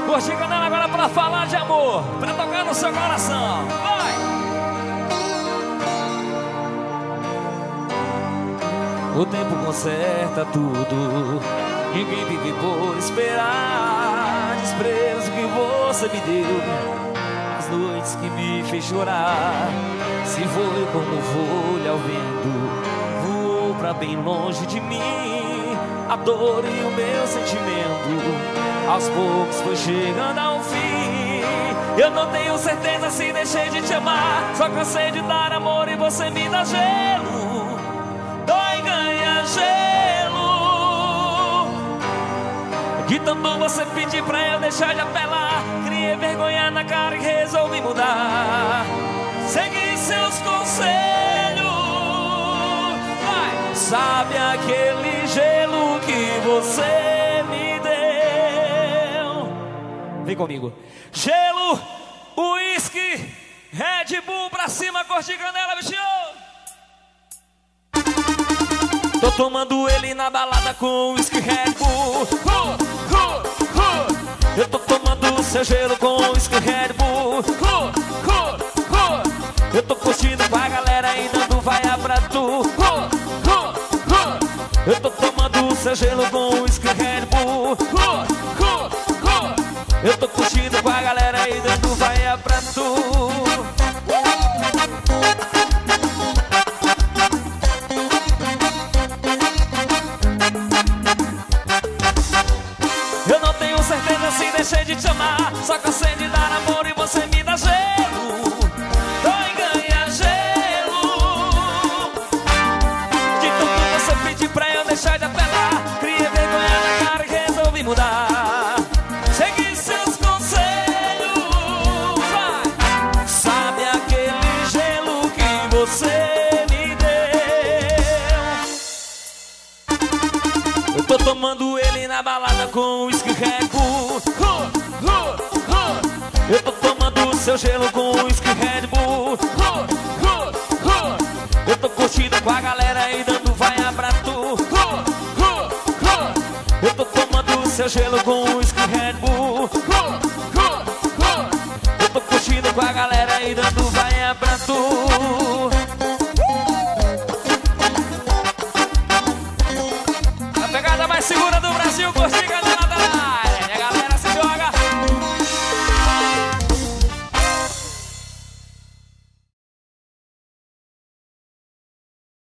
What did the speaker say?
Vou chegando agora pra falar de amor, pra tocar no seu coração. Vai! O tempo conserta tudo. Ninguém vive por esperar. Desprezo que você me deu, as noites que me fez chorar. Se foi como folha ao vento, voou pra bem longe de mim. A dor e o meu sentimento aos poucos foi chegando ao fim. Eu não tenho certeza se deixei de te amar. Só cansei de dar amor e você me dá gelo. Dói ganha gelo. De tanto você pedir pra eu deixar de apelar, criei vergonha na cara e resolvi mudar. Segui seus conselhos. Vai! Sabe aquele gelo que você me deu? Vem comigo. Gelo, uísque, Red Bull pra cima, cor de canela, bichinho. Tô tomando ele na balada com uísque Red Bull. Eu tô tomando seu gelo com uísque Red Bull. Eu tô curtindo com a galera e dando vaia pra tu. Eu tô tomando seu gelo com uísque Red Bull. Eu tô curtindo com a galera e dando vaia pra tu. Eu não tenho certeza se deixei de te amar. Só cansei de dar amor e você me dá gelo. Dói ganha gelo. De tudo você pediu pra eu deixar de apelar, criei vergonha na cara e resolvi mudar. Segui seus conselhos. Vai! Sabe aquele gelo que você me deu? Eu tô tomando ele na balada com uísque Red Bull. Eu tô tomando seu gelo com uísque Red Bull. Eu tô curtindo com a galera e dando vaia pra tu. Eu tô tomando seu gelo com uísque Red Bull. Eu tô curtindo com a galera e dando vaia pra tu.